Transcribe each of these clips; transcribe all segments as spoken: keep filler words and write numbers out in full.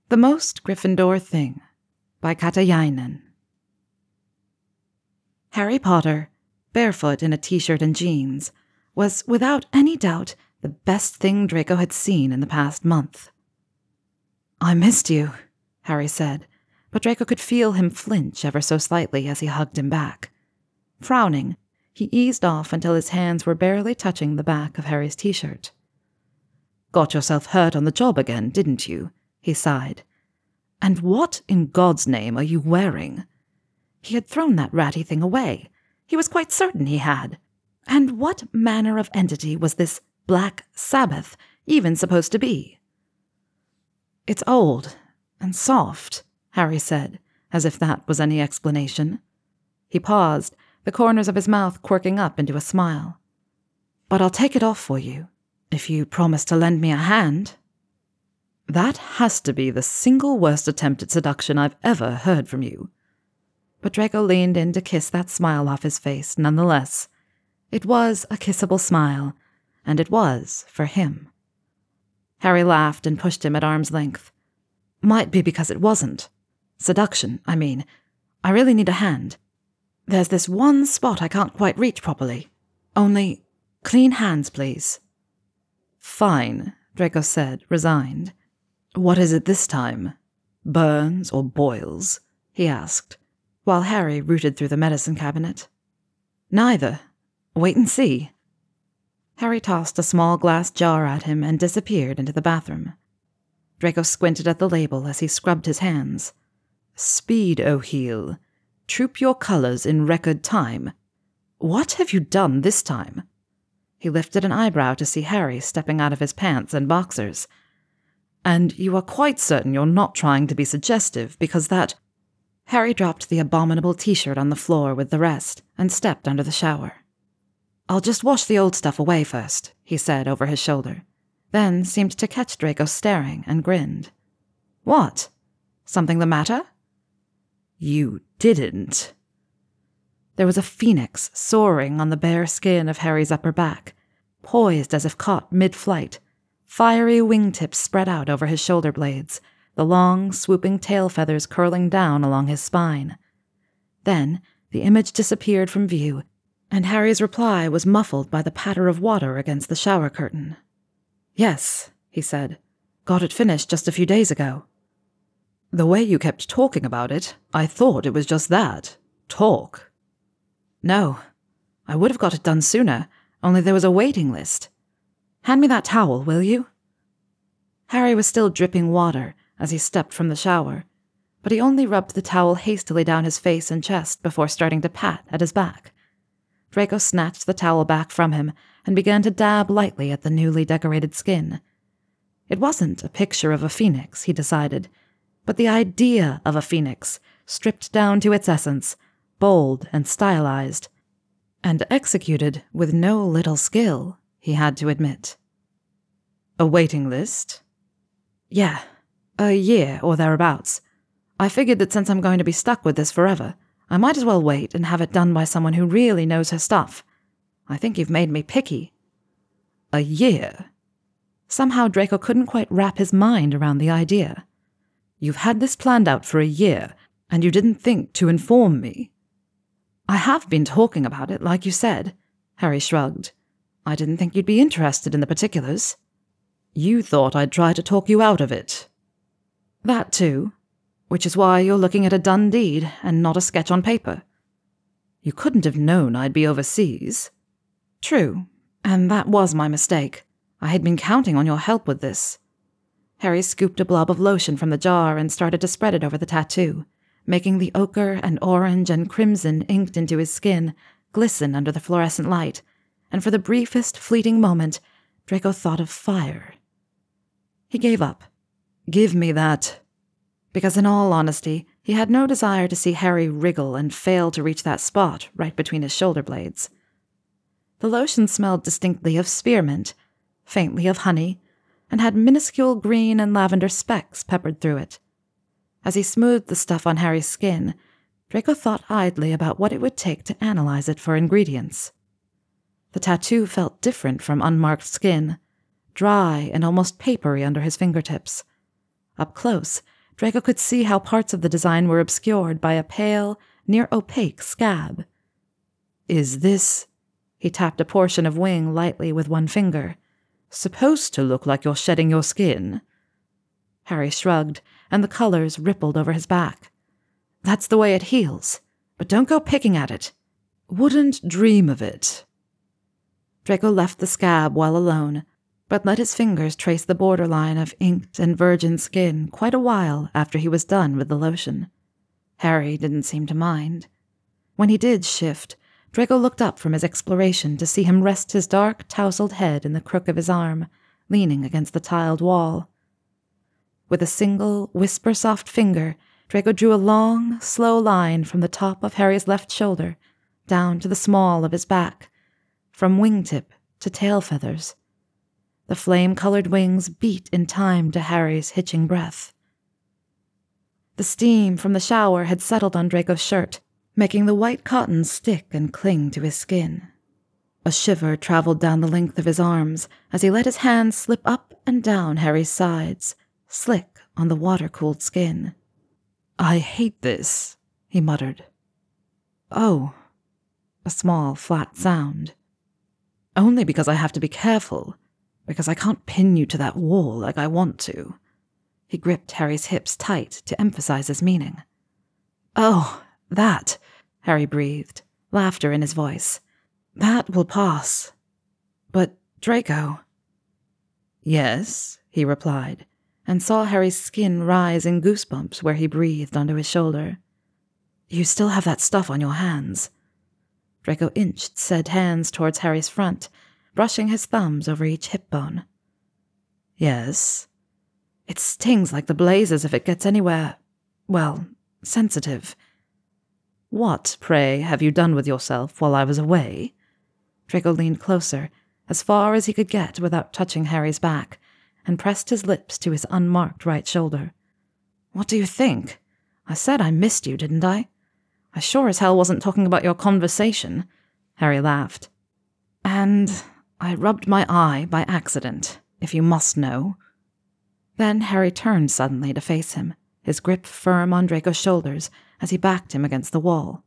The Most Gryffindor Thing by Katajainen. Harry Potter, barefoot in a t-shirt and jeans, was without any doubt the best thing Draco had seen in the past month. "I missed you," Harry said, but Draco could feel him flinch ever so slightly as he hugged him back. Frowning, he eased off until his hands were barely touching the back of Harry's t-shirt. "Got yourself hurt on the job again, didn't you?" he sighed. "And what in God's name are you wearing?" He had thrown that ratty thing away. He was quite certain he had. And what manner of entity was this Black Sabbath even supposed to be? "It's old and soft," Harry said, as if that was any explanation. He paused, the corners of his mouth quirking up into a smile. "But I'll take it off for you, if you promise to lend me a hand." "That has to be the single worst attempt at seduction I've ever heard from you." But Draco leaned in to kiss that smile off his face nonetheless. It was a kissable smile, and it was for him. Harry laughed and pushed him at arm's length. "Might be because it wasn't. Seduction, I mean. I really need a hand. There's this one spot I can't quite reach properly. Only, clean hands, please." "Fine," Draco said, resigned. "What is it this time? Burns or boils?" he asked, while Harry rooted through the medicine cabinet. "Neither. Wait and see." Harry tossed a small glass jar at him and disappeared into the bathroom. Draco squinted at the label as he scrubbed his hands. "Speed, O heel. Troop your colors in record time. What have you done this time?" He lifted an eyebrow to see Harry stepping out of his pants and boxers. "And you are quite certain you're not trying to be suggestive, because that—" Harry dropped the abominable t-shirt on the floor with the rest and stepped under the shower. "I'll just wash the old stuff away first," he said over his shoulder, then seemed to catch Draco staring and grinned. "What? Something the matter?" "You didn't." There was a phoenix soaring on the bare skin of Harry's upper back, poised as if caught mid-flight, fiery wingtips spread out over his shoulder blades, the long, swooping tail feathers curling down along his spine. Then the image disappeared from view, and Harry's reply was muffled by the patter of water against the shower curtain. "Yes," he said. "Got it finished just a few days ago." "The way you kept talking about it, I thought it was just that. Talk." "No. I would have got it done sooner, only there was a waiting list. Hand me that towel, will you?" Harry was still dripping water as he stepped from the shower, but he only rubbed the towel hastily down his face and chest before starting to pat at his back. Draco snatched the towel back from him and began to dab lightly at the newly decorated skin. It wasn't a picture of a phoenix, he decided, but the idea of a phoenix, stripped down to its essence, bold and stylized, and executed with no little skill, he had to admit. "A waiting list?" "Yeah, a year or thereabouts. I figured that since I'm going to be stuck with this forever, I might as well wait and have it done by someone who really knows her stuff. I think you've made me picky." "A year?" Somehow Draco couldn't quite wrap his mind around the idea. "You've had this planned out for a year, and you didn't think to inform me?" "I have been talking about it, like you said," Harry shrugged. "I didn't think you'd be interested in the particulars." "You thought I'd try to talk you out of it." "That too. Which is why you're looking at a done deed and not a sketch on paper." "You couldn't have known I'd be overseas." "True, and that was my mistake. I had been counting on your help with this." Harry scooped a blob of lotion from the jar and started to spread it over the tattoo, making the ochre and orange and crimson inked into his skin glisten under the fluorescent light, and for the briefest fleeting moment, Draco thought of fire. He gave up. "Give me that." Because in all honesty, he had no desire to see Harry wriggle and fail to reach that spot right between his shoulder blades. The lotion smelled distinctly of spearmint, faintly of honey, and had minuscule green and lavender specks peppered through it. As he smoothed the stuff on Harry's skin, Draco thought idly about what it would take to analyze it for ingredients. The tattoo felt different from unmarked skin, dry and almost papery under his fingertips. Up close, Draco could see how parts of the design were obscured by a pale, near-opaque scab. "Is this," he tapped a portion of wing lightly with one finger, "supposed to look like you're shedding your skin?" Harry shrugged, and the colors rippled over his back. "That's the way it heals, but don't go picking at it." "Wouldn't dream of it." Draco left the scab well alone, but let his fingers trace the borderline of inked and virgin skin quite a while after he was done with the lotion. Harry didn't seem to mind. When he did shift, Draco looked up from his exploration to see him rest his dark, tousled head in the crook of his arm, leaning against the tiled wall. With a single, whisper-soft finger, Draco drew a long, slow line from the top of Harry's left shoulder down to the small of his back, from wingtip to tail feathers. The flame-colored wings beat in time to Harry's hitching breath. The steam from the shower had settled on Draco's shirt, making the white cotton stick and cling to his skin. A shiver traveled down the length of his arms as he let his hands slip up and down Harry's sides, slick on the water-cooled skin. "I hate this," he muttered. "Oh," a small, flat sound. "Only because I have to be careful, because I can't pin you to that wall like I want to." He gripped Harry's hips tight to emphasize his meaning. "Oh, that," Harry breathed, laughter in his voice. "That will pass. But, Draco—" "Yes," he replied, and saw Harry's skin rise in goosebumps where he breathed onto his shoulder. "You still have that stuff on your hands." Draco inched said hands towards Harry's front, brushing his thumbs over each hip bone. "Yes. It stings like the blazes if it gets anywhere, well, sensitive." "What, pray, have you done with yourself while I was away?" Draco leaned closer, as far as he could get without touching Harry's back, and pressed his lips to his unmarked right shoulder. "What do you think? I said I missed you, didn't I? I sure as hell wasn't talking about your conversation." Harry laughed. "And I rubbed my eye by accident, if you must know." Then Harry turned suddenly to face him, his grip firm on Draco's shoulders as he backed him against the wall.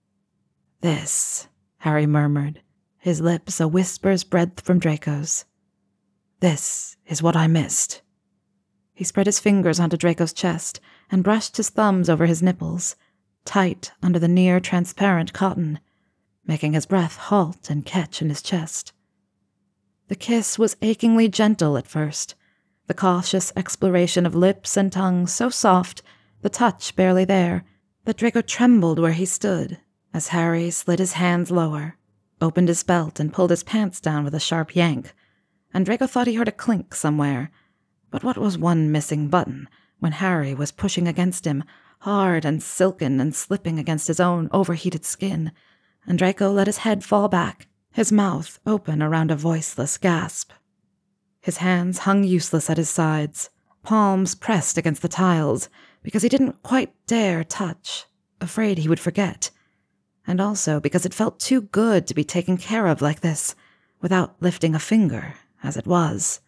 "This," Harry murmured, his lips a whisper's breadth from Draco's. "This is what I missed." He spread his fingers onto Draco's chest and brushed his thumbs over his nipples, tight under the near-transparent cotton, making his breath halt and catch in his chest. The kiss was achingly gentle at first, the cautious exploration of lips and tongue so soft, the touch barely there, that Draco trembled where he stood as Harry slid his hands lower, opened his belt and pulled his pants down with a sharp yank, and Draco thought he heard a clink somewhere. But what was one missing button when Harry was pushing against him, hard and silken and slipping against his own overheated skin, and Draco let his head fall back, his mouth open around a voiceless gasp. His hands hung useless at his sides, palms pressed against the tiles, because he didn't quite dare touch, afraid he would forget, and also because it felt too good to be taken care of like this, without lifting a finger, as it was.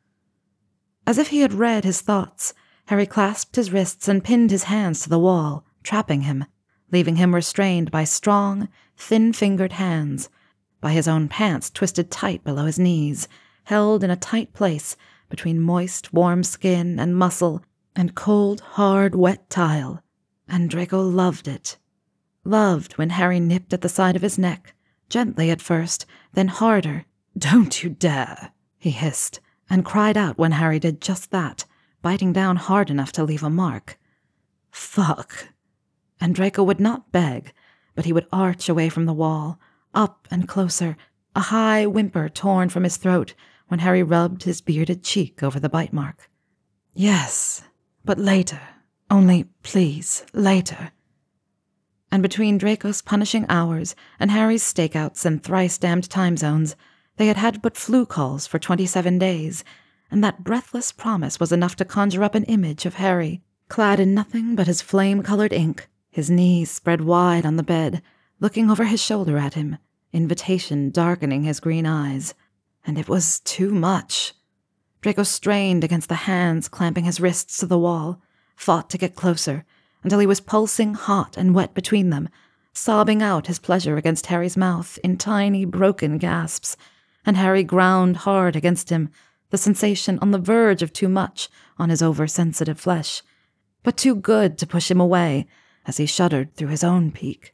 As if he had read his thoughts, Harry clasped his wrists and pinned his hands to the wall, trapping him, leaving him restrained by strong, thin-fingered hands, by his own pants twisted tight below his knees, held in a tight place between moist, warm skin and muscle and cold, hard, wet tile. And Draco loved it. Loved when Harry nipped at the side of his neck, gently at first, then harder. "Don't you dare," he hissed, and cried out when Harry did just that, biting down hard enough to leave a mark. "Fuck." And Draco would not beg, but he would arch away from the wall, up and closer, a high whimper torn from his throat when Harry rubbed his bearded cheek over the bite mark. "Yes, but later. Only, please, later." And between Draco's punishing hours and Harry's stakeouts and thrice-damned time zones, they had had but flu calls for twenty-seven days, and that breathless promise was enough to conjure up an image of Harry, clad in nothing but his flame-colored ink, his knees spread wide on the bed, looking over his shoulder at him, invitation darkening his green eyes. And it was too much. Draco strained against the hands clamping his wrists to the wall, fought to get closer, until he was pulsing hot and wet between them, sobbing out his pleasure against Harry's mouth in tiny, broken gasps, and Harry ground hard against him, the sensation on the verge of too much on his oversensitive flesh, but too good to push him away as he shuddered through his own pique.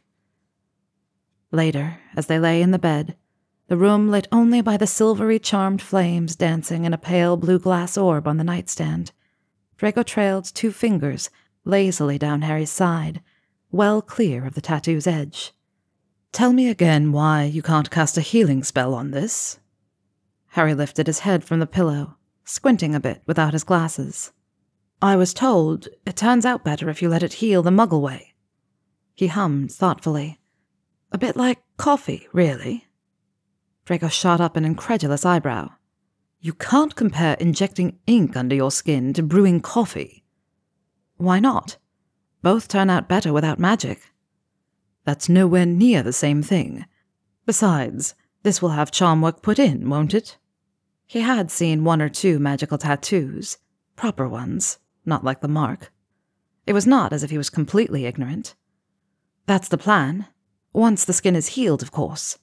Later, as they lay in the bed, the room lit only by the silvery charmed flames dancing in a pale blue glass orb on the nightstand, Draco trailed two fingers lazily down Harry's side, well clear of the tattoo's edge. "Tell me again why you can't cast a healing spell on this?" Harry lifted his head from the pillow, squinting a bit without his glasses. "I was told it turns out better if you let it heal the Muggle way." He hummed thoughtfully. "A bit like coffee, really." Draco shot up an incredulous eyebrow. "You can't compare injecting ink under your skin to brewing coffee." "Why not? Both turn out better without magic." "That's nowhere near the same thing. Besides, this will have charm work put in, won't it?" He had seen one or two magical tattoos, proper ones, not like the mark. It was not as if he was completely ignorant. "That's the plan. Once the skin is healed, of course."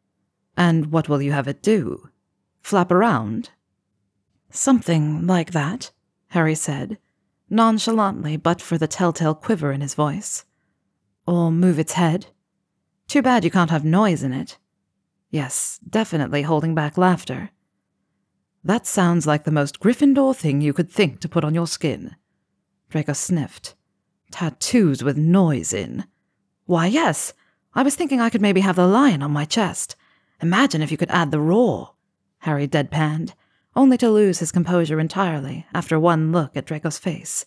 "And what will you have it do? Flap around?" "Something like that," Harry said, nonchalantly but for the telltale quiver in his voice. "Or move its head. Too bad you can't have noise in it." Yes, definitely holding back laughter. "That sounds like the most Gryffindor thing you could think to put on your skin." Draco sniffed. "Tattoos with noise in. Why, yes, I was thinking I could maybe have the lion on my chest. Imagine if you could add the roar," Harry deadpanned, only to lose his composure entirely after one look at Draco's face.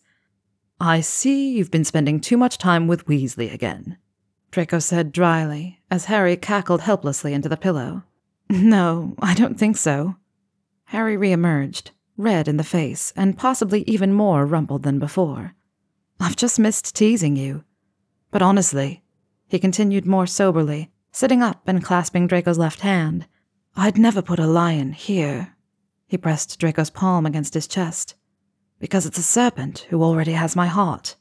"I see you've been spending too much time with Weasley again," Draco said dryly, as Harry cackled helplessly into the pillow. "No, I don't think so." Harry reemerged, red in the face and possibly even more rumpled than before. "I've just missed teasing you. But honestly," he continued more soberly, sitting up and clasping Draco's left hand, "I'd never put a lion here." He pressed Draco's palm against his chest. "Because it's a serpent who already has my heart."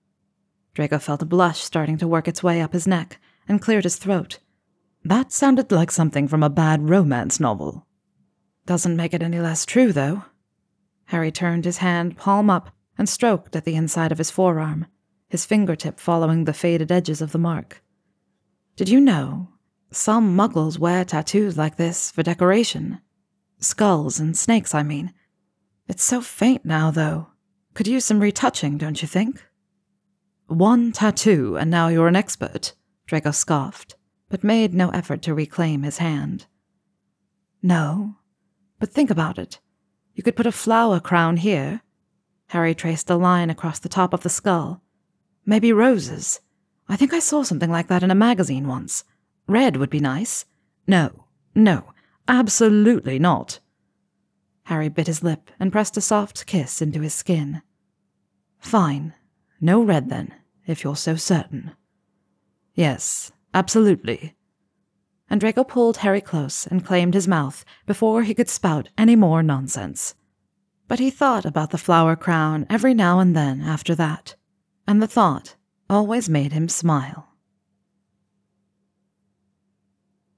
Draco felt a blush starting to work its way up his neck and cleared his throat. "That sounded like something from a bad romance novel." "Doesn't make it any less true, though." Harry turned his hand palm up and stroked at the inside of his forearm, his fingertip following the faded edges of the mark. "Did you know some Muggles wear tattoos like this for decoration? Skulls and snakes, I mean. It's so faint now, though. Could use some retouching, don't you think?" "One tattoo, and now you're an expert," Draco scoffed, but made no effort to reclaim his hand. "No, but think about it. You could put a flower crown here." Harry traced a line across the top of the skull. "Maybe roses. I think I saw something like that in a magazine once. Red would be nice." "No, no, absolutely not." Harry bit his lip and pressed a soft kiss into his skin. "Fine. No red, then, if you're so certain." "Yes, absolutely." And Draco pulled Harry close and claimed his mouth before he could spout any more nonsense. But he thought about the flower crown every now and then after that, and the thought always made him smile.